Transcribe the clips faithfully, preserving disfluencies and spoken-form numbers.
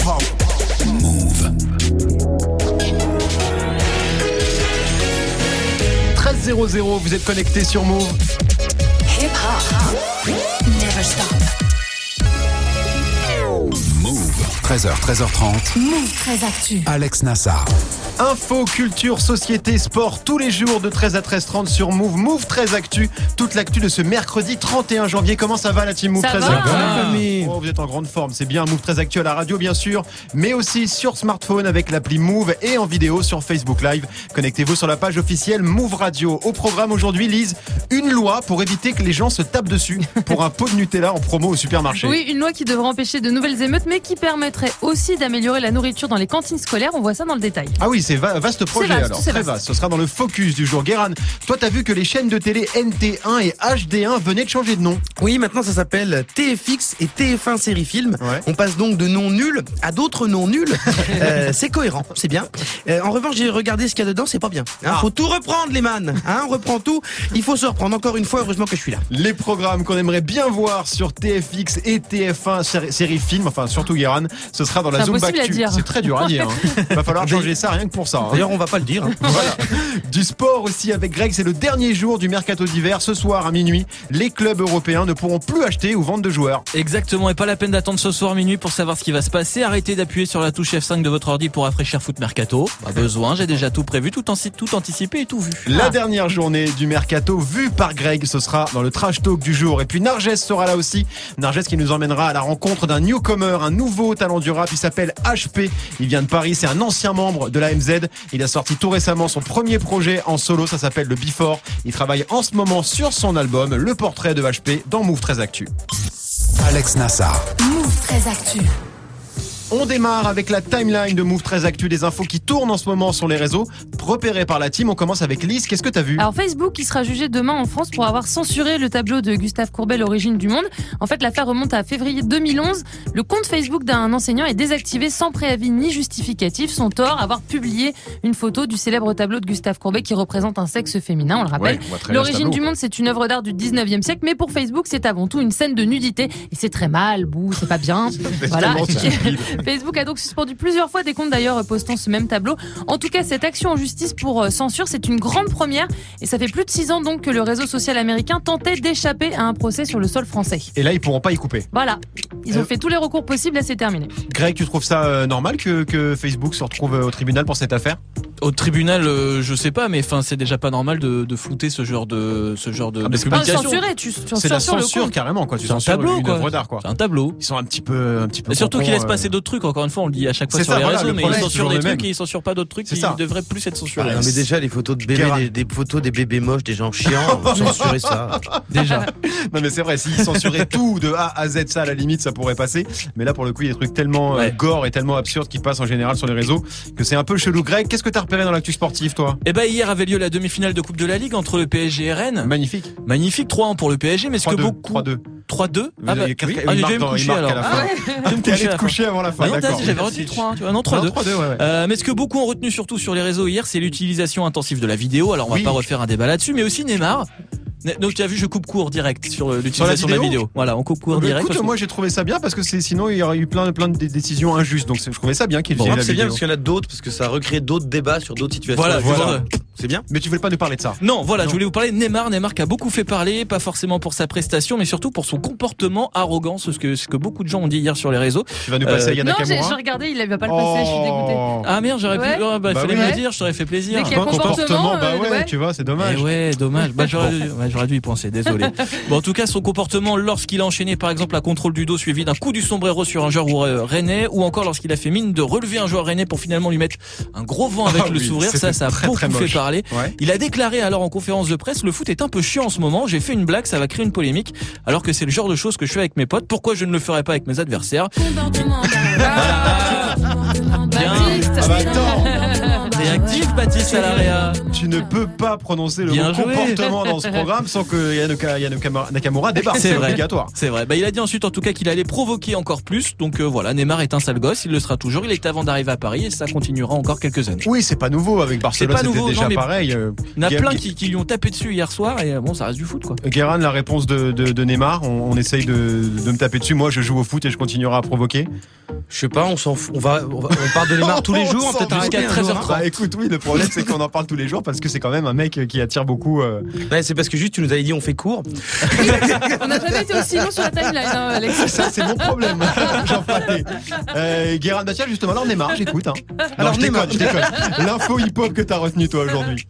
hip-hop. Move. treize zéro zéro, vous êtes connectés sur Move. Hip-hop. Never stop. Move. treize heures, treize heures trente. Move treize Actu. Alex Nassar. Info, culture, société, sport, tous les jours de treize à treize trente sur Move. Move treize Actu, toute l'actu de ce mercredi trente et un janvier. Comment ça va la team Move ça treize va, Actu hein. Oh, vous êtes en grande forme, c'est bien. Move treize Actu à la radio bien sûr, mais aussi sur smartphone avec l'appli Move et en vidéo sur Facebook Live. Connectez-vous sur la page officielle Move Radio. Au programme aujourd'hui, Lise, une loi pour éviter que les gens se tapent dessus pour un pot de Nutella en promo au supermarché. Oui, une loi qui devrait empêcher de nouvelles émeutes, mais qui permettrait aussi d'améliorer la nourriture dans les cantines scolaires. On voit ça dans le détail. Ah oui, c'est va- vaste projet vaste, alors, c'est très vaste. vaste. Ce sera dans le focus du jour. Guéran, toi t'as vu que les chaînes de télé N T un et H D un venaient de changer de nom. Oui, maintenant ça s'appelle T F X et T F un Série Film. Ouais. On passe donc de noms nuls à d'autres noms nuls. Euh, c'est cohérent, c'est bien. Euh, en revanche, j'ai regardé ce qu'il y a dedans, c'est pas bien. Hein, Ah. Faut tout reprendre les man. Hein, on reprend tout. Il faut se reprendre encore une fois. Heureusement que je suis là. Les programmes qu'on aimerait bien voir sur T F X et T F un sé- série film, enfin surtout Guéran, ce sera dans la C'est Zumba impossible à Actu. dire. C'est très dur à dire. Hein. Va falloir changer ça rien que pour ça. Hein. D'ailleurs, on va pas le dire. Hein. Voilà. Du sport aussi avec Greg, c'est le dernier jour du mercato d'hiver. Ce soir à minuit, les clubs européens ne pourront plus acheter ou vendre de joueurs. Exactement, et pas la peine d'attendre ce soir minuit pour savoir ce qui va se passer. Arrêtez d'appuyer sur la touche F cinq de votre ordi pour rafraîchir Foot Mercato. Pas besoin, j'ai déjà tout prévu, tout, en, tout anticipé et tout vu. La Ah. dernière journée du mercato vue par Greg, ce sera dans le trash talk du jour. Et puis Narges sera là aussi. Narges qui nous emmènera à la rencontre d'un newcomer, un nouveau talent du rap. Il s'appelle H P. Il vient de Paris, c'est un ancien membre de la M Z. Il a sorti tout récemment son premier projet en solo, ça s'appelle le Before. Il travaille en ce moment sur son album, le portrait de H P dans Move treize Actu. Alex Nassar. Move treize Actu. On démarre avec la timeline de Move treize Actu, des infos qui tournent en ce moment sur les réseaux, repérées par la team. On commence avec Lise, qu'est-ce que t'as vu? Alors Facebook qui sera jugé demain en France pour avoir censuré le tableau de Gustave Courbet, l'origine du monde. En fait, l'affaire remonte à février deux mille onze. Le compte Facebook d'un enseignant est désactivé sans préavis ni justificatif. Son tort, avoir publié une photo du célèbre tableau de Gustave Courbet qui représente un sexe féminin, on le rappelle. Ouais, on voit très bien ce L'origine tableau. du monde, c'est une œuvre d'art du dix-neuvième siècle, mais pour Facebook, c'est avant tout une scène de nudité. Et c'est très mal, bouh, c'est pas bien. Voilà. tellement stupide. Facebook a donc suspendu plusieurs fois des comptes d'ailleurs postant ce même tableau. En tout cas, cette action en justice pour euh, censure, c'est une grande première et ça fait plus de six ans donc que le réseau social américain tentait d'échapper à un procès sur le sol français. Et là, ils pourront pas y couper. Voilà, ils ont Euh, fait tous les recours possibles, là c'est terminé. Greg, tu trouves ça euh, normal que, que Facebook se retrouve euh, au tribunal pour cette affaire? Au tribunal, euh, je sais pas, mais enfin, c'est déjà pas normal de, de flouter ce genre de, ce genre de, Ah, de mais c'est Pas pas le publication. censurer, tu, tu C'est la censures le censure compte. carrément, quoi. Tu C'est un censures tableau, une quoi. œuvre d'art, quoi. C'est un tableau. Ils sont un petit peu, un petit peu. Et surtout qu'il cons, laisse passer euh, d'autres trucs. Encore une fois, on le dit à chaque fois C'est sur ça, les voilà, réseaux, le mais problème, ils c'est censurent toujours des le trucs même. et ils censurent pas d'autres trucs C'est qui ça. devraient plus être censurés. Non, mais déjà les photos de bébés, Guérin. des, des photos des bébés moches, des gens chiants, on va censurer ça. Déjà. Non mais c'est vrai, s'ils censuraient tout de A à Z, ça à la limite ça pourrait passer. Mais là pour le coup il y a des trucs tellement euh, Ouais. gore et tellement absurdes qui passent en général sur les réseaux que c'est un peu chelou. Greg, qu'est-ce que t'as repéré dans l'actu sportive toi? Eh ben, hier avait lieu la demi-finale de Coupe de la Ligue entre le P S G et Rennes. Magnifique. Magnifique, trois un pour le P S G, mais ce que trois deux. beaucoup... trois deux. trois deux Ah bah, Il y a- oui. il Ah, j'ai marque dû me dans- il coucher marque à alors. la fin. Ah ouais. Je vais me T'es allé coucher à te la coucher avant la fin, Bah non, d'accord. t'as- j'avais retenu trois un, tu vois. Non, trois deux. Non, trois deux, ouais, ouais. Euh, mais ce que beaucoup ont retenu surtout sur les réseaux hier, c'est l'utilisation intensive de la vidéo. Alors on va Oui. pas refaire un débat là-dessus, mais aussi Neymar. Ne- Donc tu as vu, je coupe court direct sur euh, l'utilisation de la vidéo vidéo. Voilà, on coupe court Bah, direct. écoute, parce que- moi j'ai trouvé ça bien parce que c'est, sinon il y aurait eu plein, plein de dé- décisions injustes. Donc c'est- je trouvais ça bien qu'il Bon, utilise la C'est bien vidéo. parce qu'il y en a d'autres, parce que ça recrée d'autres débats sur d'autres situations. Voilà, Voilà. voilà. C'est bien. Mais tu voulais pas nous parler de ça? Non, voilà, Non. je voulais vous parler de Neymar. Neymar qui a beaucoup fait parler, pas forcément pour sa prestation, mais surtout pour son comportement arrogant, ce que, ce que beaucoup de gens ont dit hier sur les réseaux. Tu vas nous passer Euh, à Yana Non, j'ai, Nakamura? j'ai regardé, il va pas le passer, je suis dégoûtée. Oh. Ah merde, j'aurais Ouais. pu. Oh, bah, Bah fallait oui. me le Ouais. dire, je t'aurais fait plaisir. Dès qu'il y a Un comportement, bah euh, ouais, ouais. tu vois, c'est dommage. Eh ouais, dommage. Bah, j'aurais, dû- ouais, j'aurais dû y penser, désolé. Bon, en tout cas, son comportement lorsqu'il a enchaîné, par exemple, un contrôle du dos suivi d'un coup du sombrero sur un joueur euh, rennais, ou encore lorsqu'il a fait mine de relever un joueur rennais pour finalement lui mettre un gros vent avec Ah le oui, sourire, ça, c'était ça a très, beaucoup très fait moche. parler. Ouais. Il a déclaré alors en conférence de presse, le foot est un peu chiant en ce moment, j'ai fait une blague, ça va créer une polémique, alors que c'est le genre de choses que je fais avec mes potes, pourquoi je ne le ferais pas avec mes adversaires? Baptiste. Ah bah attends. Réactif, Baptiste Salaria. Tu ne peux pas prononcer le Bien mot joué. comportement dans ce programme sans que Yanoka- Yanoka- Nakamura débarque. C'est C'est vrai. obligatoire. C'est vrai. Bah, il a dit ensuite en tout cas qu'il allait provoquer encore plus. Donc euh, voilà, Neymar est un sale gosse, il le sera toujours. Il était avant d'arriver à Paris et ça continuera encore quelques années. Oui, c'est pas nouveau. Avec Barcelone, pas c'était nouveau, déjà non, mais- pareil. Euh, Il y en a Gué- plein Gué- qui, qui lui ont tapé dessus hier soir et euh, bon, ça reste du foot quoi. Guérin, la réponse de, de, de Neymar, on, on essaye de, de me taper dessus. Moi, je joue au foot et je continuerai à provoquer. Je sais pas, on s'en fout. On va, on, va, on parle de Neymar tous les jours, on peut-être arrêter jusqu'à treize heures trente. Bah écoute, oui, le problème c'est qu'on en parle tous les jours parce que c'est quand même un mec qui attire beaucoup. Euh... Ouais, c'est parce que juste tu nous avais dit on fait court. On n'a jamais été aussi long sur la timeline, hein, Alex. Ça c'est mon problème. J'en parlais. Euh, Guérin, bah tiens justement, alors Neymar, j'écoute. Hein. Non, Alors je déconne, Neymar, je déconne. L'info hip-hop que t'as retenu toi aujourd'hui.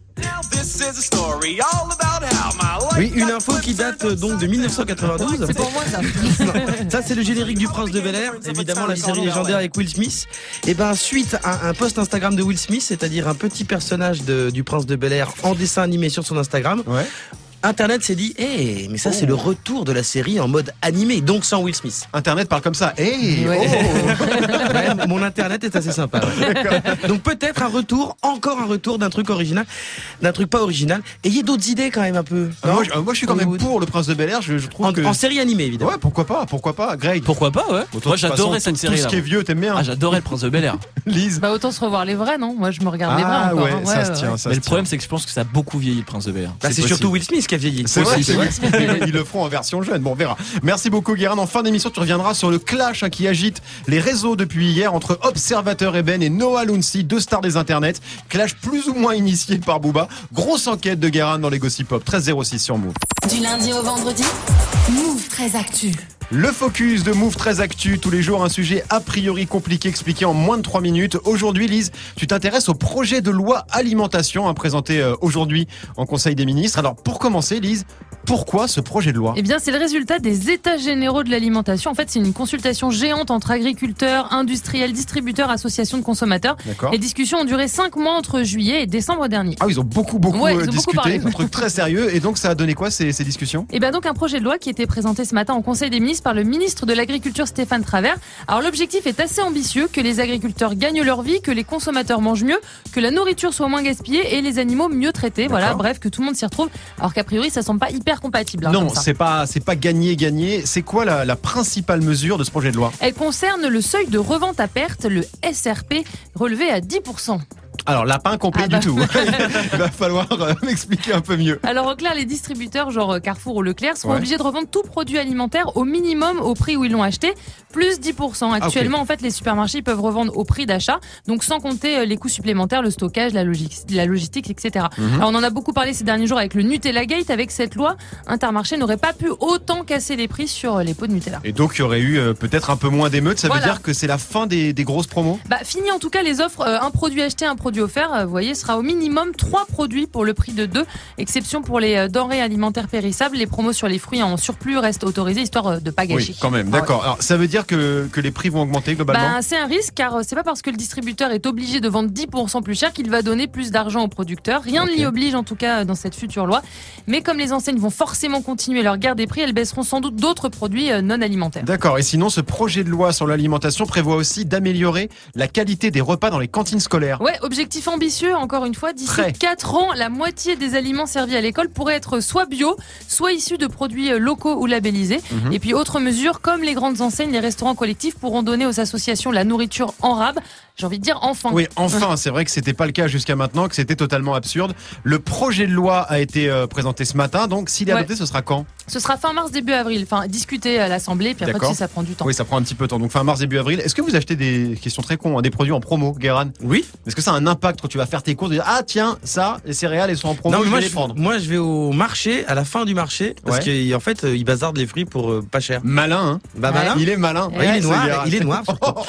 Oui, une info qui date euh, donc de mille neuf cent quatre-vingt-douze. C'est pour moi ça. Ça, c'est le générique du Prince de Bel-Air, évidemment la série légendaire avec Will Smith. Et ben, suite à un post Instagram de Will Smith, c'est-à-dire un petit personnage de, du Prince de Bel-Air en dessin animé sur son Instagram, Ouais. Internet s'est dit, hé, hey, mais ça, c'est le retour de la série en mode animé, donc sans Will Smith. Internet parle comme ça. Hey, Ouais. oh. Ouais, mon Internet est assez sympa. Ouais. Donc peut-être un retour, encore un retour d'un truc original, d'un truc pas original. Ayez d'autres idées quand même un peu. Ah, non moi, je, moi, je suis quand même Hollywood. pour le Prince de Bel-Air. Je, je trouve en, que en série animée, évidemment. ouais, pourquoi pas, pourquoi pas, Greg. Pourquoi pas, ouais. Bon, toi, Moi de toute j'adorais façon, cette tout- série Tout ce là. qui est vieux, t'aimes bien. Ah, j'adorais le Prince de Bel-Air. Lise. Bah autant se revoir les vrais, non? Moi je me regarde les vrais Ah encore. ouais, hein. ça Ouais, se ouais. tient, ça Mais se le problème c'est que je pense que ça a beaucoup vieilli le Prince de Bel-Air. Bah, c'est possible. surtout Will Smith qui a vieilli. C'est vrai, Aussi, c'est c'est vrai. vrai. Ils le feront en version jeune. Bon, on verra. Merci beaucoup, Guérin. En fin d'émission, tu reviendras sur le clash hein, qui agite les réseaux depuis hier entre Observateur Eben et Noah Lunsi, deux stars des internets. Clash plus ou moins initié par Booba. Grosse enquête de Guérin dans les Gossip Pop. treize zéro six sur Move. Du lundi au vendredi, Move très actu. Le focus de Move très actu, tous les jours un sujet a priori compliqué expliqué en moins de trois minutes. Aujourd'hui, Lise, tu t'intéresses au projet de loi alimentation hein, présenté euh, aujourd'hui en Conseil des ministres. Alors pour commencer, Lise, pourquoi ce projet de loi? Eh bien, c'est le résultat des états généraux de l'alimentation. En fait, c'est une consultation géante entre agriculteurs, industriels, distributeurs, associations de consommateurs. D'accord. Les discussions ont duré cinq mois entre juillet et décembre dernier. Ah, ils ont beaucoup beaucoup Ouais, ils euh, ont beaucoup discuté, parlé. un truc très sérieux. Et donc ça a donné quoi ces, ces discussions? Et bien donc un projet de loi qui a été présenté ce matin en Conseil des ministres par le ministre de l'Agriculture Stéphane Travert. Alors l'objectif est assez ambitieux, que les agriculteurs gagnent leur vie, que les consommateurs mangent mieux, que la nourriture soit moins gaspillée et les animaux mieux traités. Voilà, D'accord. bref, que tout le monde s'y retrouve. Alors qu'a priori, ça semble pas hyper compatible. hein, Non, comme ça. c'est pas c'est pas gagné gagné. C'est quoi la, la principale mesure de ce projet de loi? Elle concerne le seuil de revente à perte, le S R P, relevé à dix pour cent. Alors lapin complet Ah bah. du tout. Il va falloir euh, m'expliquer un peu mieux. Alors en clair, les distributeurs genre Carrefour ou Leclerc seront Ouais. obligés de revendre tout produit alimentaire au minimum au prix où ils l'ont acheté, plus dix pour cent. Actuellement, en fait, les supermarchés peuvent revendre au prix d'achat, donc sans compter euh, les coûts supplémentaires, le stockage, la, logi- la logistique, et cetera. Mhm. Alors on en a beaucoup parlé ces derniers jours avec le Nutella Gate. Avec cette loi, Intermarché n'aurait pas pu autant casser les prix sur euh, les pots de Nutella. Et donc il y aurait eu euh, peut-être un peu moins d'émeutes. Ça Voilà. veut dire que c'est la fin des, des grosses promos? Bah, fini en tout cas les offres, euh, un produit acheté, un produit offert, euh, vous voyez, sera au minimum trois produits pour le prix de deux. Exception pour les euh, denrées alimentaires périssables, les promos sur les fruits en surplus restent autorisés, histoire euh, de pas gâcher. Oui, quand même. Ah ouais. D'accord. Alors ça veut dire que, que les prix vont augmenter globalement? Bah, c'est un risque car euh, c'est pas parce que le distributeur est obligé de vendre dix pour cent plus cher qu'il va donner plus d'argent aux producteurs. Rien Ok. ne l'y oblige en tout cas euh, dans cette future loi. Mais comme les enseignes vont forcément continuer leur guerre des prix, elles baisseront sans doute d'autres produits euh, non alimentaires. D'accord. Et sinon, ce projet de loi sur l'alimentation prévoit aussi d'améliorer la qualité des repas dans les cantines scolaires. Ouais, objectif ambitieux, encore une fois, d'ici Très. quatre ans, la moitié des aliments servis à l'école pourraient être soit bio, soit issus de produits euh, locaux ou labellisés. Mhm. Et puis autre mesure, comme les grandes enseignes, les restaurants collectifs pourront donner aux associations la nourriture en rab. J'ai envie de dire enfin. Oui, enfin, c'est vrai que c'était pas le cas jusqu'à maintenant, que c'était totalement absurde. Le projet de loi a été euh, présenté ce matin, donc s'il est Ouais. adopté, ce sera quand? Ce sera fin mars, début avril. Enfin, discuter à l'Assemblée, puis après, D'accord. tu sais, ça prend du temps. Oui, ça prend un petit peu de temps. Donc fin mars, début avril. Est-ce que vous achetez des questions très cons, hein, des produits en promo, Guérin? Oui. Est-ce que ça a un impact quand tu vas faire tes courses de dire ah tiens ça les céréales elles sont en promo, Non, mais je moi vais je, les prendre. moi je vais au marché, à la fin du marché, parce Ouais. qu'en fait euh, ils bazardent les fruits pour euh, pas cher. Malin, hein. Bah Ouais. malin. Il est malin. Ouais, il est ce noir, Guérin. il est noir.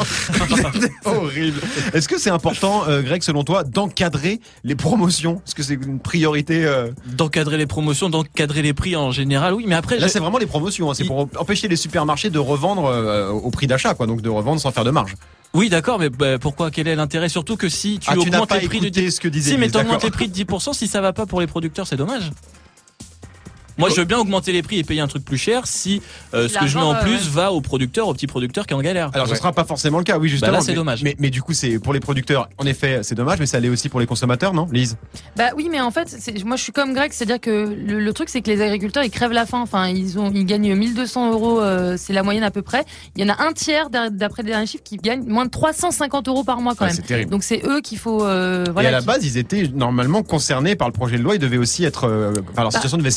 Horrible. Est-ce que c'est important, euh, Greg, selon toi, d'encadrer les promotions? Est-ce que c'est une priorité euh... D'encadrer les promotions, d'encadrer les prix en général, oui. Mais après, Là, je- c'est vraiment les promotions. Hein. C'est Il- pour empêcher les supermarchés de revendre euh, au prix d'achat, quoi. Donc de revendre sans faire de marge. oui, d'accord, mais bah, pourquoi? Quel est l'intérêt? Surtout que si tu Ah, tu n'as augmentes pas les prix de écouté dix ce que disait Si, mais Lise, t'augmentes d'accord. les prix de dix pour cent, si ça va pas pour les producteurs, c'est dommage. Moi, je veux bien augmenter les prix et payer un truc plus cher si euh, ce que je mets en L'argent, plus ouais. va aux producteurs, aux petits producteurs qui en galèrent. Alors, Ouais. ce sera pas forcément le cas, oui, justement. Bah là, c'est mais, dommage. Mais, mais du coup, c'est pour les producteurs. En effet, c'est dommage, mais ça l'est aussi pour les consommateurs, non, Lise? Bah oui, mais en fait, c'est- moi je suis comme Greg, c'est-à-dire que le, le truc c'est que les agriculteurs ils crèvent la faim. Enfin, ils ont, ils gagnent mille deux cents euros, euh, c'est la moyenne à peu près. Il y en a un tiers d'a- d'après les derniers chiffres qui gagnent moins de trois cent cinquante euros par mois quand Ah, même. c'est terrible. Donc c'est eux qu'il faut. Euh, voilà, et à la qui- base, ils étaient normalement concernés par le projet de loi. Ils devaient aussi être, euh, enfin, leur Bah, situation devait s'améliorer avec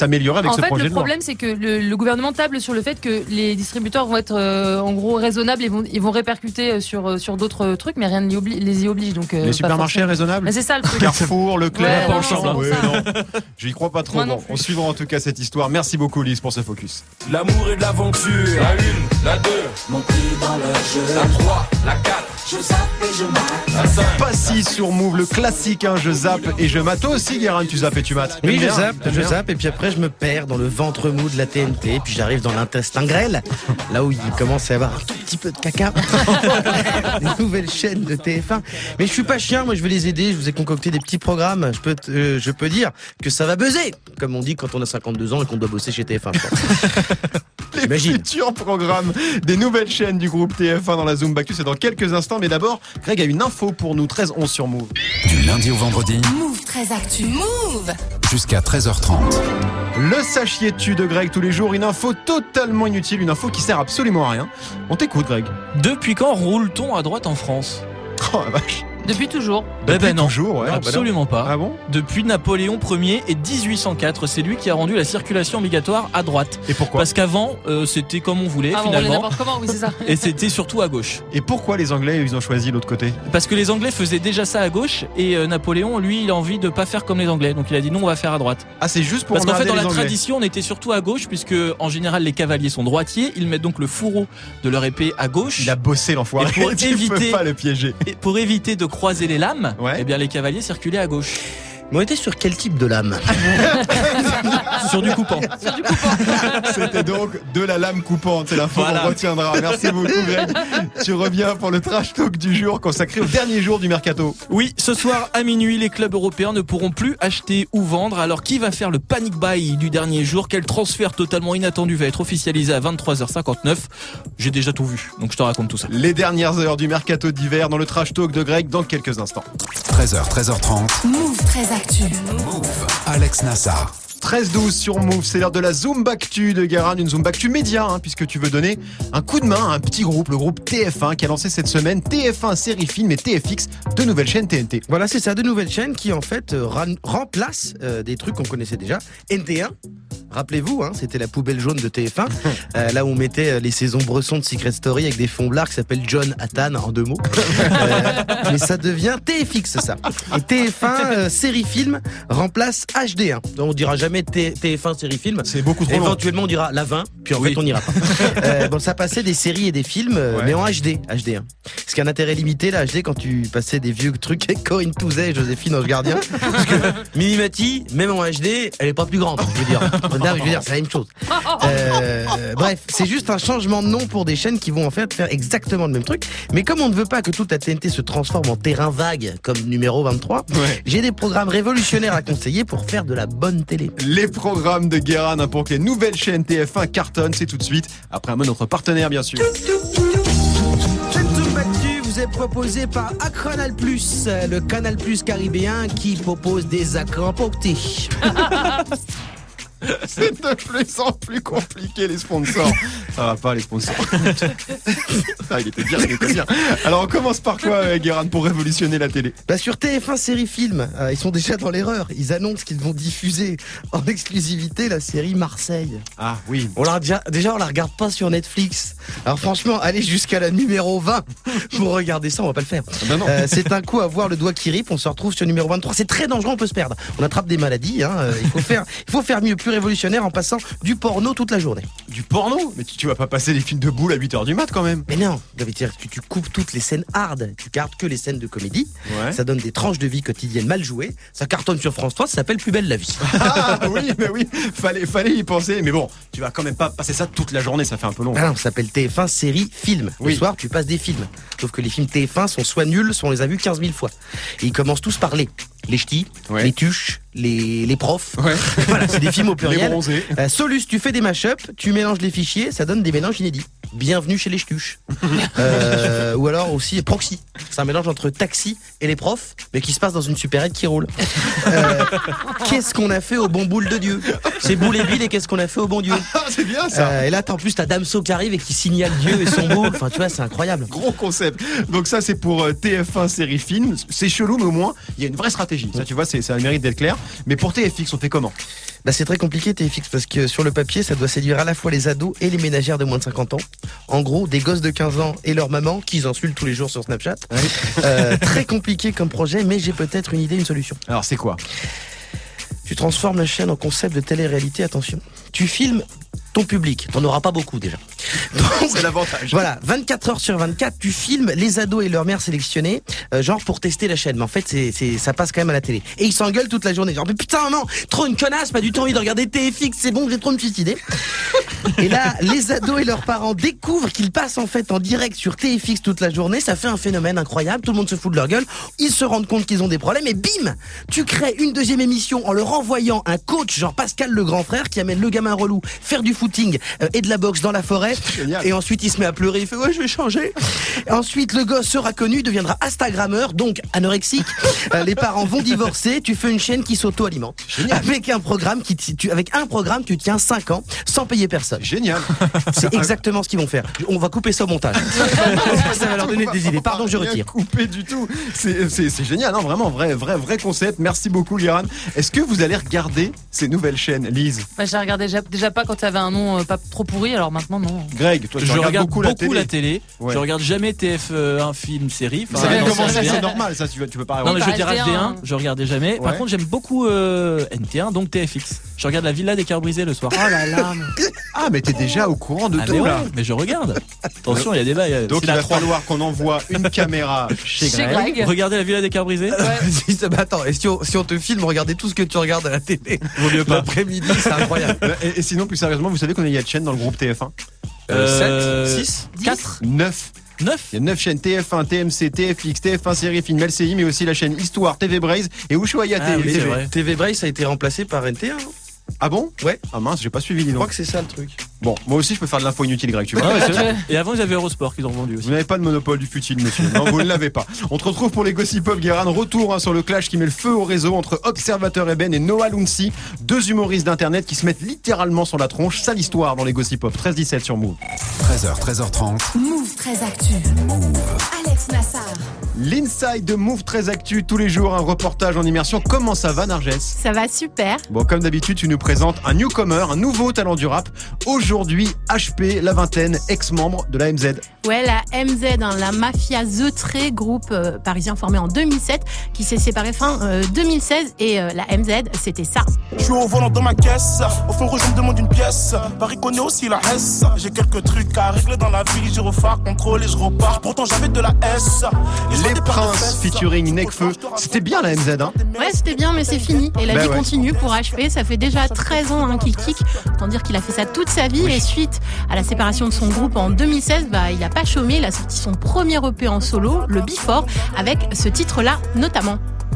En ce fait, projet le de loi. problème, c'est que le, le gouvernement table sur le fait que les distributeurs vont être euh, en gros raisonnables et vont, ils vont répercuter sur, sur d'autres trucs, mais rien ne les, obli- les y oblige. Donc, euh, Les pas supermarchés forcément. raisonnables Mais c'est ça le truc. Carrefour, Leclerc, Ouais, pas non, ensemble. c'est pour Ouais, ça. non. J'y crois pas trop. Moi non Bon, plus. on suivra en tout cas cette histoire. Merci beaucoup Lise pour ce focus. L'amour et de l'aventure. La une, la deux, mon prix dans le jeu. La trois, la quatre, je zappe et je mate. La cinq. Passy sur Move, le classique, hein, je zappe et je mate. Toi aussi, Guérin, tu zappes et tu mates. Oui, T'aimes je bien zappe, T'aimes je bien zappe, et puis après je me perds dans le ventre mou de la T N T, puis j'arrive dans l'intestin grêle, là où il commence à y avoir un tout petit peu de caca. Les nouvelles chaînes de T F un. Mais je suis pas chien, moi je vais les aider, je vous ai concocté des petits programmes, je peux, t- euh, je peux dire que ça va buzzer, comme on dit quand on a cinquante-deux ans et qu'on doit bosser chez T F un. je pense. Les J'imagine. futurs programmes des nouvelles chaînes du groupe T F un dans la Zoom Back, c'est dans quelques instants. Mais d'abord, Greg a une info pour nous, treize onze sur Move. Du lundi au vendredi Move très actu. Move. jusqu'à treize heures trente. Le sachiez-tu de Greg tous les jours, une info totalement inutile, une info qui sert absolument à rien. On t'écoute Greg. Depuis quand roule-t-on à droite en France? Oh la vache. Depuis toujours. Eh Depuis ben non, toujours, ouais. absolument pas. Ah bon? Depuis Napoléon Ier et dix-huit cent quatre, c'est lui qui a rendu la circulation obligatoire à droite. Et pourquoi? Parce qu'avant, euh, c'était comme on voulait Ah, on roulait finalement. n'importe comment, oui, c'est ça. Et c'était surtout à gauche. Et pourquoi les Anglais ils ont choisi l'autre côté? Parce que les Anglais faisaient déjà ça à gauche et euh, Napoléon, lui, il a envie de pas faire comme les Anglais. Donc il a dit non, on va faire à droite. Ah, c'est juste pour Parce qu'en fait, emmerder dans la les Anglais. tradition, on était surtout à gauche puisque en général, les cavaliers sont droitiers. Ils mettent donc le fourreau de leur épée à gauche. Il a bossé l'enfoiré. Et pour tu éviter- peux pas le piéger. Et pour éviter de croiser les lames, Ouais. eh bien les cavaliers circulaient à gauche. Mais on était sur quel type de lame? Sur du coupant. C'était donc de la lame coupante, c'est l'info Voilà. qu'on retiendra. Merci beaucoup Greg. Tu reviens pour le trash talk du jour consacré au dernier jour du mercato. Oui, ce soir à minuit, les clubs européens ne pourront plus acheter ou vendre. Alors qui va faire le panic buy du dernier jour? Quel transfert totalement inattendu va être officialisé à vingt-trois heures cinquante-neuf? J'ai déjà tout vu, donc je te raconte tout ça. Les dernières heures du mercato d'hiver dans le trash talk de Greg dans quelques instants. treize heures, treize heures trente. Move très actu. Move. Alex Nassar. treize douze sur Move, c'est l'heure de la Zoom Bactu de Guérin, une Zoom Bactu média, hein, puisque tu veux donner un coup de main à un petit groupe, le groupe T F un, qui a lancé cette semaine T F un série film et T F X, deux nouvelles chaînes T N T. Voilà, c'est ça, de nouvelles chaînes qui en fait euh, ran- remplacent euh, des trucs qu'on connaissait déjà. N T un, rappelez-vous, hein, c'était la poubelle jaune de T F un, euh, là où on mettait euh, les saisons Bresson de Secret Story avec des fonds blards qui s'appellent John Hattan en deux mots. Euh, mais ça devient T F X ça. Et T F un euh, série film remplace H D un. Donc on dira jamais T- TF1 série film. C'est beaucoup trop long. Éventuellement on dira la vingt, puis en Oui. fait on n'ira pas. Euh, bon, ça passait des séries et des films, euh, Ouais. mais en H D, H D un. Ce qui a un intérêt limité, la H D, quand tu passais des vieux trucs avec Corinne Touzet et Joséphine Ange Gardien. Parce que Minimati, même en H D, elle est pas plus grande. Je veux dire, je veux dire, c'est la même chose. Euh, bref, c'est juste un changement de nom pour des chaînes qui vont en fait faire exactement le même truc. Mais comme on ne veut pas que toute la T N T se transforme en terrain vague comme numéro vingt-trois, Ouais. j'ai des programmes révolutionnaires à conseiller pour faire de la bonne télé. Les programmes de Guérin hein, pour que les nouvelles chaînes T F un cartonnent, c'est tout de suite, après un mot de notre partenaire bien sûr. Cette Zoom Actu vous est proposée par Canal Plus, le Canal Plus caribéen qui propose des accords petits. C'est de plus en plus compliqué les sponsors. Ça va pas les sponsors. Ah, il était bien, il était bien. Alors on commence par quoi euh, Guérin pour révolutionner la télé? Bah sur T F un série film, euh, ils sont déjà dans l'erreur. Ils annoncent qu'ils vont diffuser en exclusivité la série Marseille. Ah oui. On l'a déjà, déjà on la regarde pas sur Netflix. Alors franchement, aller jusqu'à la numéro vingt pour regarder ça, on va pas le faire. Ben non. Euh, c'est un coup à voir le doigt qui rip. On se retrouve sur le numéro vingt-trois. C'est très dangereux, on peut se perdre. On attrape des maladies. Hein. Euh, Il faut faire, il faut faire mieux, plus révolutionnaire en passant du porno toute la journée. Du porno? Mais tu, tu vas pas passer des films de boule à huit heures du mat quand même. Mais non, David, c'est-à-dire que tu coupes toutes les scènes hard. Tu gardes que les scènes de comédie. Ouais. Ça donne des tranches de vie quotidienne mal jouées. Ça cartonne sur France trois. Ça s'appelle Plus belle la vie. Ah oui, mais oui, fallait, fallait y penser. Mais bon, tu vas quand même pas passer ça toute la journée, ça fait un peu long. Ah non, ça s'appelle T F un série film. Oui. Le soir, tu passes des films. Sauf que les films T F un sont soit nuls, soit on les a vus quinze mille fois. Et ils commencent tous par les. Les ch'tis, Ouais. les tuches, les, les profs. Ouais. Voilà, c'est des films au Les pluriel. bronzés. Euh, Solus, tu fais des mash-up, tu mélanges les fichiers, ça donne des mélanges inédits. Bienvenue chez les ch'tuches. euh, ou alors aussi Proxy. C'est un mélange entre Taxi et les profs, mais qui se passe dans une supérette qui roule. Euh, qu'est-ce qu'on a fait au bon boule de Dieu? C'est Boule et Bill et qu'est-ce qu'on a fait au bon Dieu? Ah, c'est bien ça. Euh, et là, t'as en plus, t'as Damso qui arrive et qui signale Dieu et son boule. Enfin, tu vois, c'est incroyable. Gros concept. Donc ça c'est pour euh, T F un série film. C'est chelou mais au moins il y a une vraie stratégie. Ça tu vois c'est ça a le mérite d'être clair. Mais pour T F X on fait comment? Bah, c'est très compliqué T F X parce que sur le papier ça doit séduire à la fois les ados et les ménagères de moins de cinquante ans. En gros des gosses de quinze ans et leur maman qu'ils insultent tous les jours sur Snapchat. Oui. euh, très compliqué comme projet mais j'ai peut-être une idée, une solution. Alors c'est quoi? Tu transformes la chaîne en concept de télé-réalité, attention. Tu filmes ton public, t'en auras pas beaucoup déjà. Donc, c'est l'avantage. Voilà, vingt-quatre heures sur vingt-quatre, tu filmes les ados et leurs mères sélectionnés, euh, genre pour tester la chaîne. Mais en fait, c'est, c'est, ça passe quand même à la télé. Et ils s'engueulent toute la journée, genre mais putain maman, trop une connasse, pas du tout envie de regarder T F X, c'est bon, j'ai trop me suicider. Et là, les ados et leurs parents découvrent qu'ils passent en fait en direct sur T F X toute la journée. Ça fait un phénomène incroyable, tout le monde se fout de leur gueule. Ils se rendent compte qu'ils ont des problèmes et bim, tu crées une deuxième émission en leur envoyant un coach, genre Pascal le grand frère, qui amène le gamin relou faire du footing euh, et de la boxe dans la forêt. Génial. Et ensuite il se met à pleurer, il fait ouais je vais changer. Et ensuite le gosse sera connu, deviendra Instagrammeur, donc anorexique. Euh, les parents vont divorcer, tu fais une chaîne qui s'auto-alimente. Génial. Avec un programme qui t- tu, avec un programme tu tiens cinq ans sans payer personne. Génial. C'est exactement ce qu'ils vont faire. On va couper ça au montage. Ça va leur donner des idées. Pardon, je retire. Coupé du tout. C'est, c'est, c'est génial, non, vraiment, vrai, vrai, vrai concept. Merci beaucoup, Guérin. Est-ce que vous allez regarder ces nouvelles chaînes, Lise? Bah, j'ai regardé déjà, déjà pas quand tu avais un nom euh, pas trop pourri, alors maintenant non. Greg, toi, tu je regardes regarde beaucoup, beaucoup la la télé. télé. Ouais. Je regarde jamais T F un film, série. Ça vient de non, commencer, ça, c'est c'est normal, ça, tu, tu peux pas. Non, mais je Bah, veux dire H D un. H D un, je regardais jamais. Ouais. Par contre, j'aime beaucoup euh, N T un, donc T F X. Je regarde la Villa des Cœurs Brisés le soir. Oh là là. Ah, mais t'es déjà au courant de Ah, tout, mais, ouais, là. mais je regarde. Attention, il y a des bails. Donc, c'est il la va trois. falloir qu'on envoie une caméra chez Chez Greg. Greg. Regardez la Villa des Cœurs Brisés. Si, ça- bah, attends, et si on, si on te filme, regardez tout ce que tu regardes à la télé. Vaut mieux pas. L'après-midi, c'est incroyable. Et, et sinon, plus sérieusement, vous savez combien il y a de chaînes dans le groupe T F un? Euh, sept, six quatre, neuf. neuf. Il y a neuf chaînes T F un, T M C, T F X, T F un Série Film, L C I, mais aussi la chaîne Histoire, T V Braze et Ushuaïa Ah oui, T V. c'est vrai. T V Brace a été remplacé par N T un. hein. Ah bon? Ouais. Ah mince, j'ai pas suivi, dis Je crois donc. que c'est ça le truc. Bon, moi aussi, je peux faire de l'info inutile, Greg, tu vois. Ah ouais, c'est vrai. Et avant, ils avaient Eurosport qu'ils ont vendu aussi. Vous n'avez pas de monopole du futile, monsieur. Non, vous ne l'avez pas. On te retrouve pour les Gossip Pop, Guérin. Retour hein, sur le clash qui met le feu au réseau entre Observateur Eben et Noah Lounsi, deux humoristes d'internet qui se mettent littéralement sur la tronche. Sale histoire dans les Gossip Pop. treize dix-sept sur Move. treize heures, treize heures trente. Move très actu. Alex Nassar. L'inside de Move très actu tous les jours, un reportage en immersion. Comment ça va, Narges? Ça va super. Bon, comme d'habitude, tu nous présentes un newcomer, un nouveau talent du rap. Aujourd'hui, H P, la vingtaine, ex-membre de la M Z. Ouais, la M Z, hein, la mafia The Trait, groupe euh, parisien formé en deux mille sept, qui s'est séparé fin euh, deux mille seize. Et euh, la M Z, c'était ça. Je suis au volant de ma caisse, au fond rouge je me demande une pièce. Paris connaît aussi la S. J'ai quelques trucs à régler dans la vie, je refais contrôle et je repars. Pourtant j'avais de la S. Et je Les vois des paires de Princes fesses. featuring Nekfeu. C'était bien la M Z, hein? Ouais, c'était bien, mais c'est fini. Et la Bah vie ouais. continue pour H P. Ça fait déjà treize ans hein, qu'il kick. Autant dire qu'il a fait ça toute sa vie. Oui. Et suite à la séparation de son groupe en deux mille seize, bah, il a pas chômé. Il a sorti son premier E P en solo, le Before, avec ce titre-là notamment.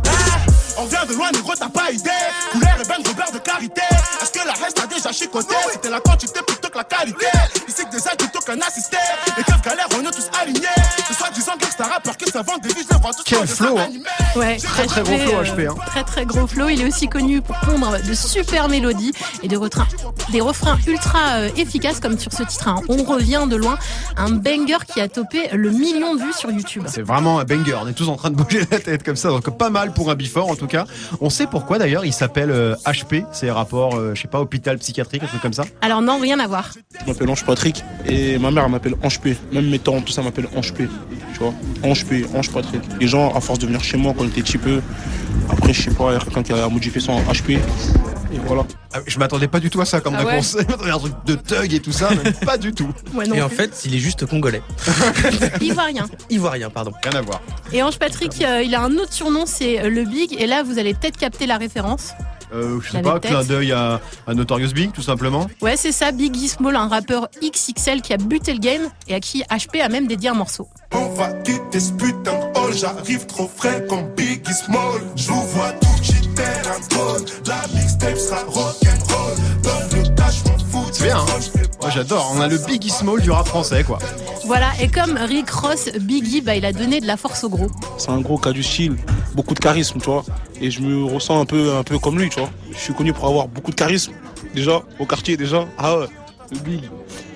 On vient de loin, négro, t'as pas idée. Couleur et ben Robert de carité. Est-ce que la reste a déjà chicoté? C'était la quantité plutôt que la qualité. Ici que des aides plutôt qu'un assisté. Les keufs galères, on est tous alignés. Ce soit disant que c'est un rappeur qui se vend des vies, je les vois tous. Quel dans des flow, hein. animés. Ouais, Très, très gros flow, H P, hein. Très très gros flow. Il est aussi connu pour pondre de super mélodies et de refrains, des refrains ultra euh, efficaces comme sur ce titre. Hein. On revient de loin, un banger qui a topé le million de vues sur YouTube. C'est vraiment un banger. On est tous en train de bouger la tête comme ça. Donc pas mal pour un Before en tout cas. On sait pourquoi d'ailleurs il s'appelle euh, H P. C'est rapport, euh, je sais pas, hôpital psychiatrique, un truc comme ça. Alors non, rien à voir. Je m'appelle Ange Patrick et ma mère elle m'appelle Ange P. Même mes tantes, tout ça m'appelle Ange P. Tu vois, Ange P, Ange Patrick. Les gens, à force de venir chez moi quand on était petit peu, après, je sais pas, il y a quelqu'un qui a modifié ça en H P. Et voilà. Ah, je m'attendais pas du tout à ça comme Ah ouais. réponse. Je m'attendais à un truc de thug et tout ça, mais pas du tout. Ouais, non Et en plus. fait, il est juste congolais. Ivoirien. Ivoirien, pardon. Rien à voir. Et Ange Patrick, euh, il a un autre surnom, c'est euh, le Big. Et là, vous allez peut-être capter la référence. Euh, je sais J'avais pas, peut-être. clin d'œil à, à Notorious Big, tout simplement. Ouais, c'est ça, Biggie Small, un rappeur X X L qui a buté le game et à qui H P a même dédié un morceau. On va quitter ce putain de hall. J'arrive trop frais comme Biggie Small. Je vous vois tout quitter un code. La mixtape sera rock'n'roll. Donne le cash, m'en fous. C'est bien, hein. Moi j'adore. On a le Biggie Small du rap français, quoi. Voilà, et comme Rick Ross, Biggie, bah, il a donné de la force au gros. C'est un gros cas du style, beaucoup de charisme, tu vois. Et je me ressens un peu, un peu comme lui, tu vois. Je suis connu pour avoir beaucoup de charisme, déjà, au quartier, déjà. Ah ouais, le Big.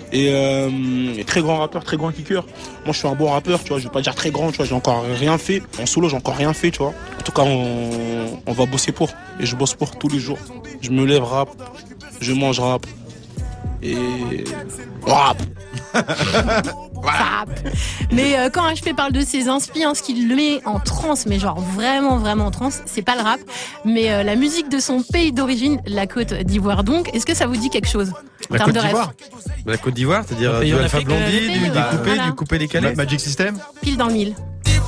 Et, euh, et très grand rappeur, très grand kicker. Moi je suis un bon rappeur, tu vois, je vais pas dire très grand, tu vois, j'ai encore rien fait. En solo, j'ai encore rien fait, tu vois. En tout cas, on, on va bosser pour. Et je bosse pour tous les jours. Je me lève rap, je mange rap. Et rap. Voilà. Mais euh, quand H P parle de ses inspi, hein, ce qu'il le met en transe, mais genre vraiment vraiment en transe, c'est pas le rap, mais euh, la musique de son pays d'origine, la Côte d'Ivoire. Donc, est-ce que ça vous dit quelque chose en La termes Côte de d'Ivoire. rêve? La Côte d'Ivoire, c'est-à-dire Un euh, pays du en Alpha Afrique, Blondie, euh, du, du bah, coupé, voilà. du coupé décalé. Magic System. Pile dans le mille.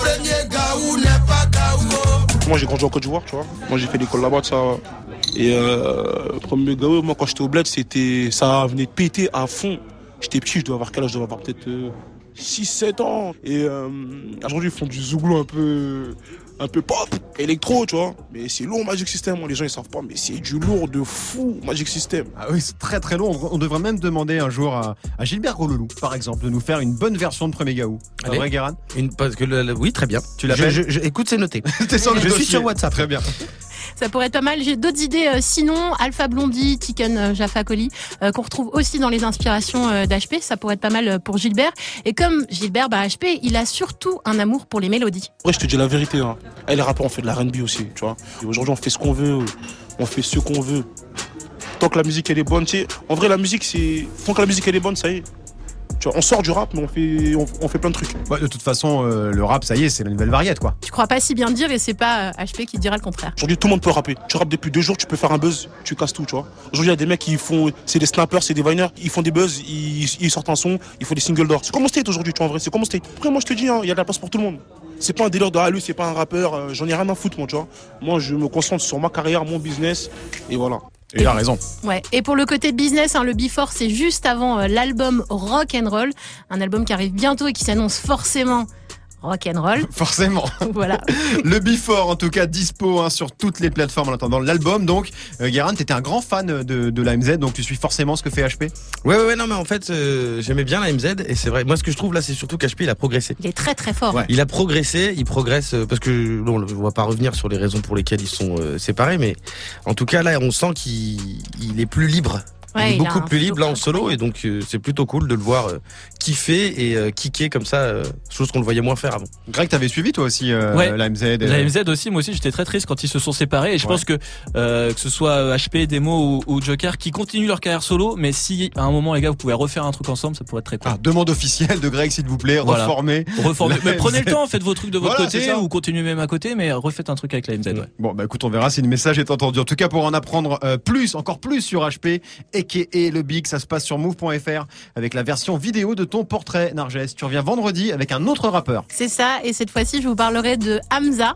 Moi j'ai grandi en Côte d'Ivoire, tu vois. Moi j'ai fait l'école là-bas, ça. Et euh, le premier gaou, moi quand j'étais au bled, c'était, ça venait de péter à fond. J'étais petit, je dois avoir quel âge? Je dois avoir peut-être euh, six sept ans. Et euh, aujourd'hui ils font du zouglou un peu, un peu pop, électro, tu vois. Mais c'est lourd Magic System, les gens ils savent pas, mais c'est du lourd de fou Magic System. Ah oui, c'est très très long. On devrait même demander un jour à, à Gilbert Gololou, par exemple, de nous faire une bonne version de Premier Gaou. C'est Allez. vrai, Guérin? Une, parce que le- le- oui, très bien. Tu l'appelles? Je- je- je- Écoute, c'est noté. T'es sur le Je suis dossier. sur WhatsApp. Très bien. Ça pourrait être pas mal. J'ai d'autres idées. euh, sinon, Alpha Blondie, Tiken euh, Jaffa Coli, euh, qu'on retrouve aussi dans les inspirations euh, d'H P. Ça pourrait être pas mal euh, pour Gilbert. Et comme Gilbert, bah, H P, il a surtout un amour pour les mélodies. Après, je te dis la vérité, hein. Et les rappeurs, on fait de la R and B aussi, tu vois. Et aujourd'hui, on fait ce qu'on veut, on fait ce qu'on veut. Tant que la musique, elle est bonne, tu sais. En vrai, la musique, c'est. Tant que la musique, elle est bonne, ça y est. Tu vois, on sort du rap, mais on fait, on, on fait plein de trucs. Ouais, de toute façon, euh, le rap, ça y est, c'est la nouvelle variété, quoi. Tu crois pas si bien dire et c'est pas euh, H P qui te dira le contraire. Aujourd'hui, tout le monde peut rapper. Tu rappes depuis deux jours, tu peux faire un buzz, tu casses tout, tu vois. Aujourd'hui, il y a des mecs qui font. C'est des snappers, c'est des viners, ils font des buzz, ils, ils sortent un son, ils font des singles d'or. C'est comme mon state aujourd'hui, tu vois, en vrai, c'est comme mon state. Après, moi, je te dis, hein, il y a de la place pour tout le monde. C'est pas un délire de ah, lui, c'est pas un rappeur, euh, j'en ai rien à foutre, moi, tu vois. Moi, je me concentre sur ma carrière, mon business, et voilà. Et il a raison. Ouais. Et pour le côté business, hein, le Before, c'est juste avant euh, l'album Rock and Roll, un album qui arrive bientôt et qui s'annonce forcément rock and roll. Forcément. Voilà. Le Before, en tout cas, dispo hein, sur toutes les plateformes en attendant l'album. Donc, euh, Guérin, t'étais un grand fan de, de l'A M Z, donc tu suis forcément ce que fait H P. Ouais, ouais, ouais, non, mais en fait, euh, j'aimais bien la M Z et c'est vrai. Moi, ce que je trouve là, c'est surtout qu'H P, il a progressé. Il est très très fort. Ouais. Il a progressé, il progresse euh, parce que bon, on va pas revenir sur les raisons pour lesquelles ils sont euh, séparés, mais en tout cas là, on sent qu'il il est plus libre. Ouais, il est il a beaucoup un plus flow libre là en solo et donc euh, c'est plutôt cool de le voir euh, kiffer et euh, kicker comme ça, euh, chose qu'on le voyait moins faire avant. Greg, t'avais suivi toi aussi euh, Ouais. l'A M Z. euh, La M Z aussi, moi aussi j'étais très triste quand ils se sont séparés et je Ouais. pense que euh, que ce soit H P, Demo ou, ou Joker qui continuent leur carrière solo, mais si à un moment les gars vous pouvez refaire un truc ensemble, ça pourrait être très cool. Ah, demande officielle de Greg, s'il vous plaît, Voilà. reformer. Reformer. La Mais prenez M Z. le temps, faites vos trucs de votre Voilà, c'est côté ça. ou continuez même à côté, mais refaites un truc avec la M Z. Ouais. Bon, bah écoute, on verra si le message est entendu. En tout cas, pour en apprendre euh, plus, encore plus sur H P, aka le Big, ça se passe sur move point f r avec la version vidéo de ton portrait, Narges. Tu reviens vendredi avec un autre rappeur. C'est ça. Et cette fois-ci, je vous parlerai de Hamza.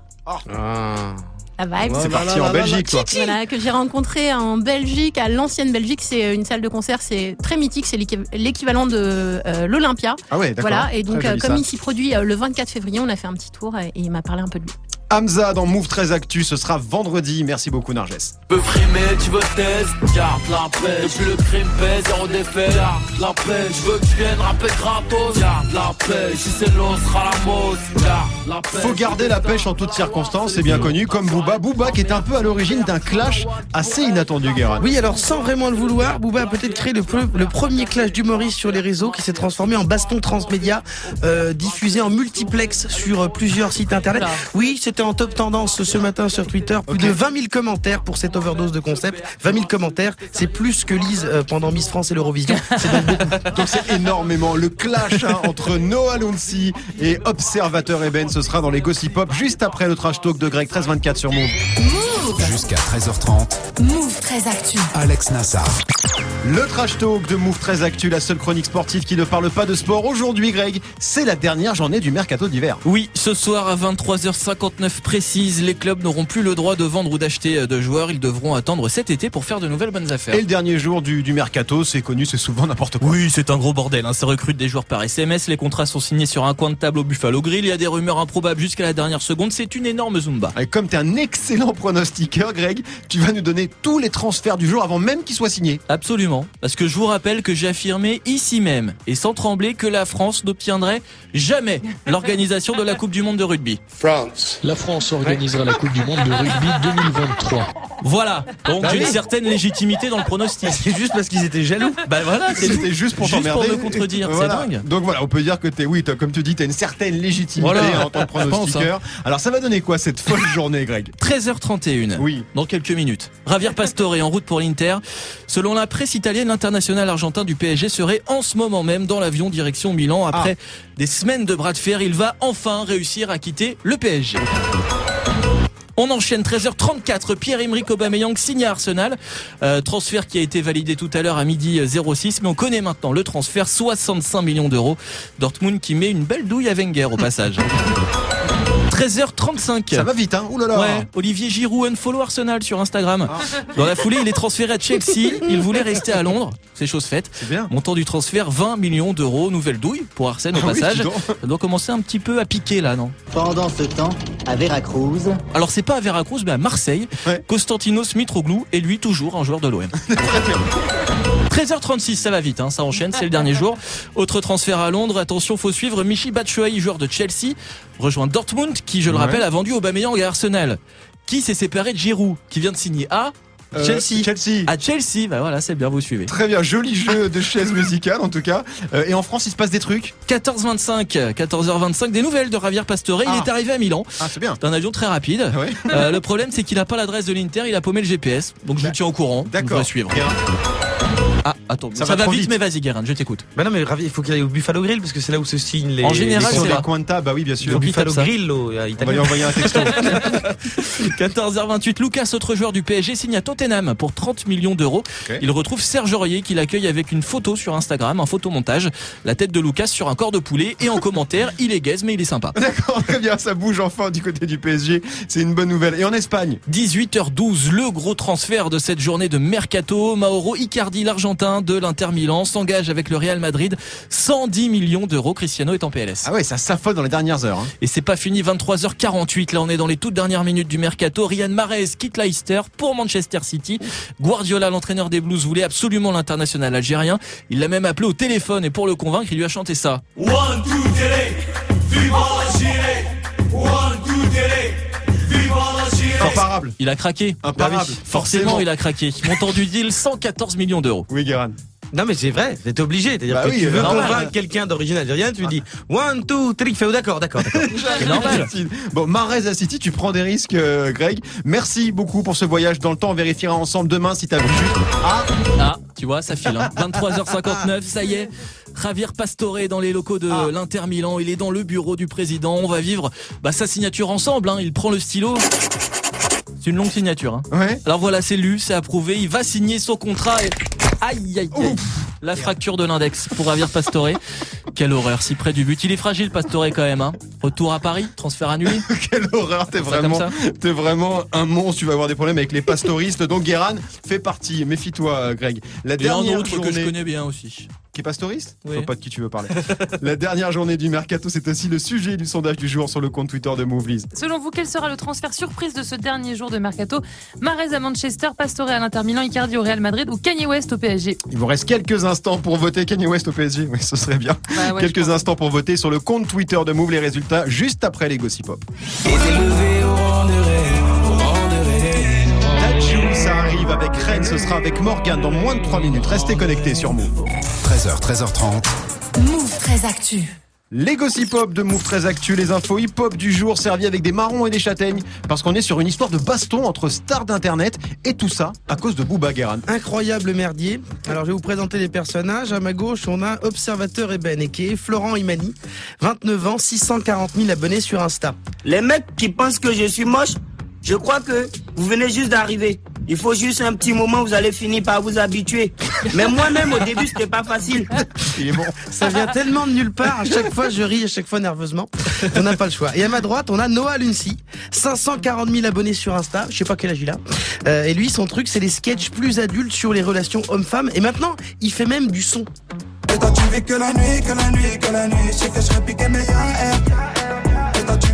Ah. La vibe. C'est parti en Belgique, quoi. Voilà, que j'ai rencontré en Belgique, à l'ancienne Belgique. C'est une salle de concert, c'est très mythique, c'est l'équiv- l'équivalent de euh, l'Olympia. Ah ouais, d'accord. Voilà, et donc Très euh, joli, comme ça. il s'y produit euh, le vingt-quatre février, on a fait un petit tour et, et il m'a parlé un peu de lui. Hamza dans Move très Actu, ce sera vendredi. Merci beaucoup, Narges. Tu veux frimer, tu veux test, garde la paix. Puis le crime pèse, zéro défait, garde la paix. Je veux que tu viennes rapper gratos, garde la paix. Si c'est l'eau, sera la mode, garde la paix. Faut garder la pêche en toutes circonstances, c'est bien connu, comme Booba. Booba qui est un peu à l'origine d'un clash assez inattendu, Guérin. Oui, alors sans vraiment le vouloir, Booba a peut-être créé le, pre- le premier clash d'humoristes sur les réseaux qui s'est transformé en baston transmédia, euh, diffusé en multiplex sur euh, plusieurs sites internet. Oui, c'était en top tendance ce matin sur Twitter. Plus Ok. de vingt mille commentaires pour cette overdose de concept. vingt mille commentaires, c'est plus que Lise euh, pendant Miss France et l'Eurovision. C'est donc beaucoup. Donc c'est énormément le clash hein, entre Noah Lunsi et Observateur Eben. Ce sera dans les Gossip Pop juste après le trash talk de Greg treize vingt-quatre sur Move. Jusqu'à treize heures trente, Move très Actu. Alex Nassar. Le trash talk de Move très Actu, la seule chronique sportive qui ne parle pas de sport. Aujourd'hui, Greg, c'est la dernière journée du mercato d'hiver. Oui, ce soir à vingt-trois heures cinquante-neuf précise, les clubs n'auront plus le droit de vendre ou d'acheter de joueurs. Ils devront attendre cet été pour faire de nouvelles bonnes affaires. Et le dernier jour du, du mercato, c'est connu, c'est souvent n'importe quoi. Oui, c'est un gros bordel. Hein. Ça recrute des joueurs par S M S. Les contrats sont signés sur un coin de table au Buffalo Grill. Il y a des rumeurs improbables jusqu'à la dernière seconde. C'est une énorme zumba. Et comme tu es un excellent pronostiqueur, Greg, tu vas nous donner tous les transfert du jour avant même qu'il soit signé. Absolument, parce que je vous rappelle que j'ai affirmé ici même et sans trembler que la France n'obtiendrait jamais l'organisation de la Coupe du Monde de rugby. France. La France organisera la Coupe du Monde de rugby deux mille vingt-trois. Voilà, donc Bah j'ai oui. une certaine légitimité dans le pronostic. C'est juste parce qu'ils étaient jaloux. Bah voilà, c'est C'était juste pour Juste t'emmerder. pour me contredire, c'est Voilà. dingue. Donc voilà, on peut dire que t'es, oui, t'as, comme tu dis, t'as une certaine légitimité Voilà. en tant que Je pense, pronostiqueur. Alors ça va donner quoi cette folle journée, Greg? treize heures trente et une. Oui. Dans quelques minutes. Javier Pastore en route pour l'Inter. Selon la presse italienne, l'international argentin du P S G serait en ce moment même dans l'avion direction Milan. Après des semaines de bras de fer, il va enfin réussir à quitter le P S G. On enchaîne treize heures trente-quatre. Pierre-Emerick Aubameyang signe à Arsenal. Euh, transfert qui a été validé tout à l'heure à midi zéro six. Mais on connaît maintenant le transfert, soixante-cinq millions d'euros. Dortmund qui met une belle douille à Wenger au passage. treize heures trente-cinq. Ça va vite, hein? Ouh là là. Ouais, Olivier Giroud unfollow Arsenal sur Instagram. Dans la foulée, il est transféré à Chelsea. Il voulait rester à Londres. C'est chose faite. C'est bien. Montant du transfert, vingt millions d'euros. Nouvelle douille pour Arsène au Ah oui, passage. dis donc. Ça doit commencer un petit peu à piquer là, non? Pendant ce temps, à Veracruz, Alors c'est pas à Veracruz, mais à Marseille. Ouais. Constantinos Mitroglou est lui toujours un joueur de l'O M. treize heures trente-six, ça va vite, hein, ça enchaîne, c'est le dernier jour. Autre transfert à Londres, attention, faut suivre Michy Batshuayi, joueur de Chelsea, rejoint Dortmund, qui, je le Ouais. rappelle, a vendu Aubameyang à Arsenal. Qui s'est séparé de Giroud, qui vient de signer à Euh, Chelsea. Chelsea. à Chelsea. Bah voilà, c'est bien, vous suivez. Très bien, joli jeu de chaise musicale en tout cas. Euh, et en France, il se passe des trucs. quatorze heures vingt-cinq, quatorze heures vingt-cinq, des nouvelles de Javier Pastore. Il Ah. est arrivé à Milan. Ah, c'est bien. C'est un avion très rapide. Ah ouais. Euh, le problème, c'est qu'il n'a pas l'adresse de l'Inter, il a paumé le G P S. Donc je vous tiens au courant. D'accord. On va suivre. Bien. Ah, attends, Ça ça, va va trop vite, vite. mais vas-y, Guérin, je t'écoute. Bah non, mais Ravi, il faut qu'il aille au Buffalo Grill parce que c'est là où se signent les. En général, les c'est Sur contrats. les Quanta, bah oui, bien sûr. Au Puis Buffalo tape ça. Grill, au, euh, On va lui italien. envoyer un texto. quatorze heures vingt-huit, Lucas, autre joueur du P S G, signe à Tottenham pour trente millions d'euros. Ok. Il retrouve Serge Aurier qui l'accueille avec une photo sur Instagram, un photomontage. La tête de Lucas sur un corps de poulet et en commentaire, il est gaze mais il est sympa. D'accord, très bien, ça bouge enfin du côté du P S G. C'est une bonne nouvelle. Et en Espagne? dix-huit heures douze, le gros transfert de cette journée de Mercato. Mauro Icardi, l'Argentin de l'Inter Milan, s'engage avec le Real Madrid. cent dix millions d'euros. Cristiano est en P L S. Ah ouais, ça s'affole dans les dernières heures. Hein. Et c'est pas fini, vingt-trois heures quarante-huit. Là, on est dans les toutes dernières minutes du Mercato. Riyad Mahrez quitte Leicester pour Manchester City. Guardiola, l'entraîneur des Blues, voulait absolument l'international algérien. Il l'a même appelé au téléphone et pour le convaincre, il lui a chanté ça. One, two, three, viva l'Algérie. One, two, three, viva l'Algérie. Imparable. Il a craqué. Imparable. Bah oui, forcément, il a craqué. Montant du deal, cent quatorze millions d'euros. Oui, Guérin. Non mais c'est vrai, t'es obligé. C'est-à-dire Bah que oui, tu veux normal. convaincre quelqu'un d'origine algérienne, tu lui dis one, two, three, fais d'accord, d'accord, d'accord. C'est normal. Bon, Mahrez à City, tu prends des risques, euh, Greg. Merci beaucoup pour ce voyage dans le temps. On vérifiera ensemble demain si t'as vu juste. Ah, Ah, tu vois, ça file. Hein. vingt-trois heures cinquante-neuf, ça y est. Javier Pastore est dans les locaux de Ah. l'Inter Milan. Il est dans le bureau du président. On va vivre bah, sa signature ensemble. Hein. Il prend le stylo. C'est une longue signature. Hein. ouais. Alors voilà, c'est lu, c'est approuvé. Il va signer son contrat. Et... Aïe, aïe, aïe. La fracture de l'index pour Javier Pastore. Quelle horreur, si près du but. Il est fragile, Pastore, quand même. Hein. Retour à Paris, transfert annulé. Quelle horreur, t'es Ça vraiment, comme t'es vraiment un monstre. Tu vas avoir des problèmes avec les pastoristes. Donc, Guérin fait partie. Méfie-toi, Greg. La Et un dernière autre journée. que je connais bien aussi. Qui est pastoriste? Oui. Je vois pas de qui tu veux parler. La dernière journée du Mercato, c'est aussi le sujet du sondage du jour sur le compte Twitter de Move Lise. Selon vous, quel sera le transfert surprise de ce dernier jour de Mercato? Mahrez à Manchester, Pastore à l'Inter Milan, Icardi au Real Madrid ou Kanye West au P S G? Il vous reste quelques instants pour voter Kanye West au P S G. Oui, ce serait bien. Bah ouais, je quelques pense. instants pour voter sur le compte Twitter de Move. Les résultats juste après les Gossip Pop. Dadju, ça arrive avec Rennes. Ce sera avec Morgan dans moins de trois minutes. Restez connectés sur Move. treize heures, treize heures trente. Move très actu. Les Gossip Pop de Move très actu, les infos hip-hop du jour servis avec des marrons et des châtaignes. Parce qu'on est sur une histoire de baston entre stars d'internet et tout ça à cause de Booba, Guérin. Incroyable merdier. Alors je vais vous présenter les personnages. À ma gauche, on a Observateur Eben, et qui est Florent Imani, vingt-neuf ans, six cent quarante mille abonnés sur Insta. Les mecs qui pensent que je suis moche, je crois que vous venez juste d'arriver. Il faut juste un petit moment, vous allez finir par vous habituer. Mais moi-même, au début, c'était pas facile. Il est bon. Ça vient tellement de nulle part. À chaque fois, je ris, à chaque fois nerveusement. On n'a pas le choix. Et à ma droite, on a Noah Luncy, cinq cent quarante mille abonnés sur Insta. Je sais pas quel âge il a. Euh, et lui, son truc, c'est les sketchs plus adultes sur les relations hommes-femmes. Et maintenant, il fait même du son. Et toi tu vis que la nuit, que la nuit, que la nuit. Je sais que je serais piqué mais y'a un R. Et toi tu vis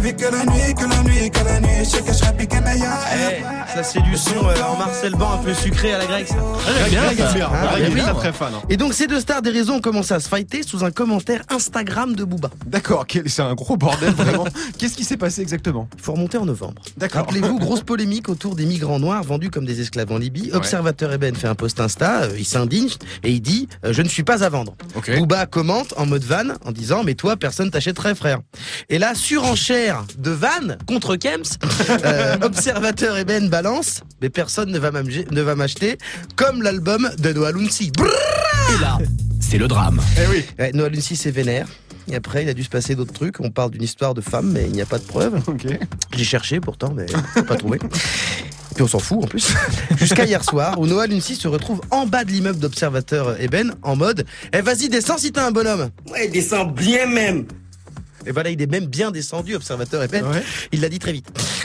vis que la nuit, que la nuit, que la nuit. Je sais que je serai piqué meilleur. Eh, ça c'est du son euh, en Marcel Ban un peu sucré à la grecque. Ça. Greg, Greg, ça. est bien. Ah, Greg est oui. très très fan. hein. Et donc ces deux stars des réseaux ont commencé à se fighter sous un commentaire Instagram de Booba. D'accord, quel- c'est un gros bordel vraiment. Qu'est-ce qui s'est passé exactement? Il faut remonter en novembre. D'accord. Rappelez-vous, grosse polémique autour des migrants noirs vendus comme des esclaves en Libye. Ouais. Observateur Eben fait un post Insta, euh, il s'indigne et il dit euh, je ne suis pas à vendre. Ok. Booba commente en mode van en disant mais toi personne t'achèterait frère. Et là surenchère de van contre Kems, euh, Observateur Eben balance mais personne ne va m'am- ne va m'acheter comme l'album de Noah Lunsi. Et là, c'est le drame. Eh oui. Ouais, Noah Lunsi c'est vénère. Et après, il a dû se passer d'autres trucs. On parle d'une histoire de femme, mais il n'y a pas de preuve. Ok. J'ai cherché pourtant, mais pas trouvé. Puis on s'en fout en plus. Jusqu'à hier soir, où Noah Lunsi se retrouve en bas de l'immeuble d'Observateur Eben en mode eh, vas-y, descends si t'es un bonhomme. Ouais, descend bien même. Et voilà, il est même bien descendu, Observateur Eben. Ouais. Il l'a dit très vite.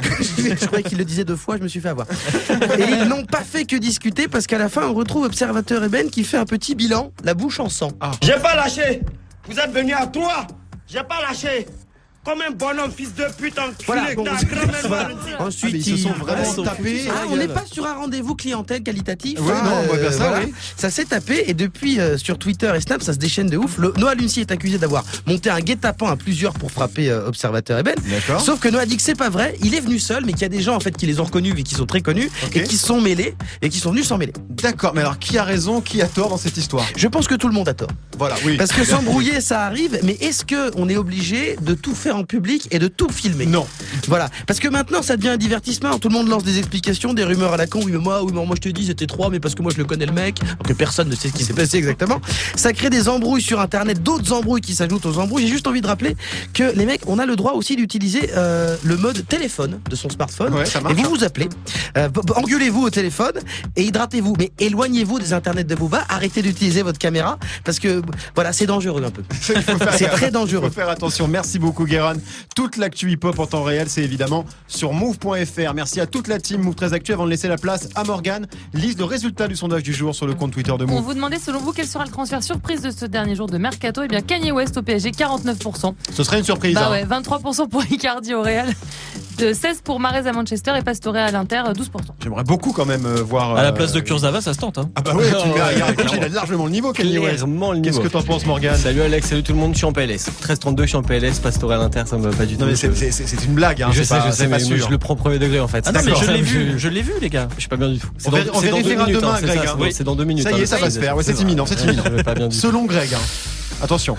Je croyais qu'il le disait deux fois, je me suis fait avoir. Et ils n'ont pas fait que discuter parce qu'à la fin, on retrouve Observateur Eben qui fait un petit bilan, la bouche en sang. Ah. J'ai pas lâché. Vous êtes venu à toi. J'ai pas lâché. Comme un bonhomme, fils de pute, enculé. Voilà, bon, t'as ensuite, grand-mère voilà. Valentin. Ensuite, Ah, mais ils se sont vraiment ils se tapés. Ah, on n'est pas sur un rendez-vous clientèle qualitatif. Oui, non, on voit bien ça, oui. Ça s'est tapé et depuis euh, sur Twitter et Snap, ça se déchaîne de ouf. Le, Noah Lunsi est accusé d'avoir monté un guet-apens à plusieurs pour frapper euh, Observateur Eben. D'accord. Sauf que Noah dit que c'est pas vrai. Il est venu seul, mais qu'il y a des gens en fait qui les ont reconnus et qui sont très connus Ok. et qui se sont mêlés et qui sont venus s'en mêler. D'accord, mais alors qui a raison, qui a tort dans cette histoire? Je pense que tout le monde a tort. Voilà, oui. Parce que s'embrouiller, ça arrive, mais est-ce que on est obligé de tout faire en public et de tout filmer? Non. Voilà. Parce que maintenant, ça devient un divertissement. Tout le monde lance des explications, des rumeurs à la con. Oui, mais moi, oui, mais moi, je te dis, c'était trois, mais parce que moi, je le connais le mec. Alors que personne ne sait ce qui s'est passé exactement. Ça crée des embrouilles sur Internet, d'autres embrouilles qui s'ajoutent aux embrouilles. J'ai juste envie de rappeler que les mecs, on a le droit aussi d'utiliser euh, le mode téléphone de son smartphone. Ouais, ça Et marche. vous vous appelez, euh, b- b- engueulez-vous au téléphone et hydratez-vous. Mais éloignez-vous des internets de Booba. Arrêtez d'utiliser votre caméra parce que voilà, c'est dangereux un peu. Il faut faire C'est gaffe. très dangereux. Il faut faire attention. Merci beaucoup, Guéran. Toute l'actu hip-hop en temps réel, c'est évidemment sur move point f r. Merci à toute la team Move très Actu. Avant de laisser la place à Morgane, liste de résultats du sondage du jour sur le compte Twitter de On Move. vous demandait selon vous quel sera le transfert surprise de ce dernier jour de Mercato. Eh bien Kanye West au P S G, quarante-neuf pour cent. Ce serait une surprise. Bah hein. ouais, vingt-trois pour cent pour Icardi au Real, de seize pour Mahrez à Manchester et Pastore à l'Inter, douze pour cent. J'aimerais beaucoup quand même euh, voir. À la euh, place de Kurzawa, ça se tente. Hein. Ah bah ouais, tu Ouais, mets- ouais, il, a, clairement. il a largement le niveau, Kanye West. Clairement le Qu'est-ce niveau. que t'en penses, Morgane? Salut Alex, salut tout le monde, je suis en P L S. treize trente-deux, je suis en P L S, Pastore à l'Inter, ça me va pas du tout. Non mais c'est- Je- c'est c'est- c'est une blague, hein. je c'est sais, pas- je c'est sais, pas mais sûr. je le prends premier degré en fait. Ah non, mais D'accord. je l'ai Ça, vu, je l'ai vu, les gars. Je suis pas bien du tout. C'est On dans, ver- on c'est dans deux vérifiera minutes, demain, hein, c'est Greg, ça, hein. c'est- c'est dans deux minutes. Ça y est, hein, ça va se faire. Ouais, c'est imminent, c'est imminent. Je vais pas bien du tout. Selon Greg, hein. Attention.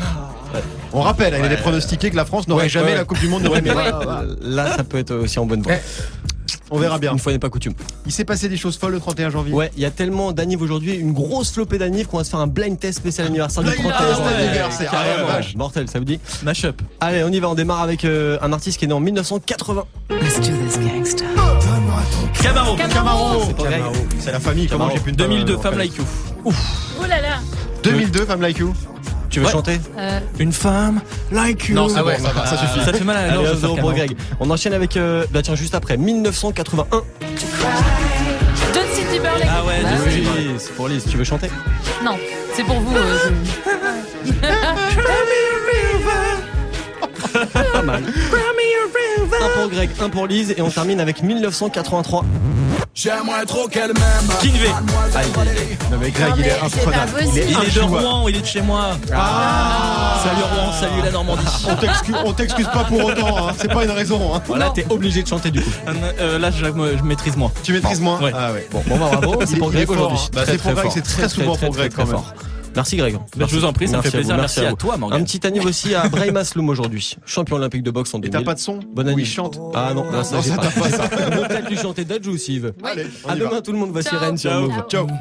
On rappelle, il Ouais. avait pronostiqué que la France n'aurait Ouais, jamais ouais. la Coupe du Monde de Ouais, rugby. mais Voilà, là, voilà. là, ça peut être aussi en bonne voie. On verra bien. Une fois n'est pas coutume. Il s'est passé des choses folles le trente et un janvier. Ouais, il y a tellement d'annives aujourd'hui, une grosse flopée d'annives qu'on va se faire un blind test spécial anniversaire du Blind trente et un test janvier. anniversaire, ah ouais, Carrément. vache. Mortel, ça vous dit? Mashup. Allez, on y va, on démarre avec euh, un artiste qui est né en mille neuf cent quatre-vingts. Camaro. Camaro. C'est pas Greg. C'est la famille. Comment j'ai pu ne pas deux mille deux, me Femme rappeler. Like You. Oh là là. deux mille deux, Femme Like You. Tu veux Ouais. chanter? Euh, Une femme like you. Non, c'est bon, ça va, ça suffit. Ça te fait mal à la Allez, gorge un de faire zéro pour Camaro. Greg. On enchaîne avec, euh, bah tiens, juste après, mille neuf cent quatre-vingt-un. John C. Timberlake. Ah ouais, Bah John C. oui. Oui, c'est pour Lise, tu veux chanter? Non, c'est pour vous. euh, je- Pas mal. Un pour Greg, un pour Lise, et on termine avec mille neuf cent quatre-vingt-trois. J'aimerais trop qu'elle m'aime. Kinvey. Non mais Greg, Non, il est mais c'est pas imprenable. possible. Il est Il est de injouable. Rouen, il est de chez moi. Ah. Salut Rouen, salut la Normandie. On t'excuse, on t'excuse pas pour autant. Hein. C'est pas une raison. Hein. Voilà, t'es obligé de chanter du coup. Euh, là, je, je maîtrise moins. Tu maîtrises moins. Ouais. Ah ouais. Bon, bon bah bravo, Il c'est est- pour il est Greg fort, aujourd'hui. hein. Bah, c'est pour Greg, c'est très souvent pour Greg, quand même. Merci Greg. Bah, je vous en prie, ça me fait à plaisir. vous, Merci à vous. toi, Morgane. Un petit anniv aussi à Brahim Asloum aujourd'hui, champion olympique de boxe en deux Et mille. t'as pas de son? Bonne Où année. il chante. Ah non, là, ça Non, j'ai ça pas. t'as pas ça. On peut peut-être lui chanter Dajou s'il veut. Allez, on À y va. demain tout le monde, voici Ciao. Rennes sur Ciao. Move. Ciao.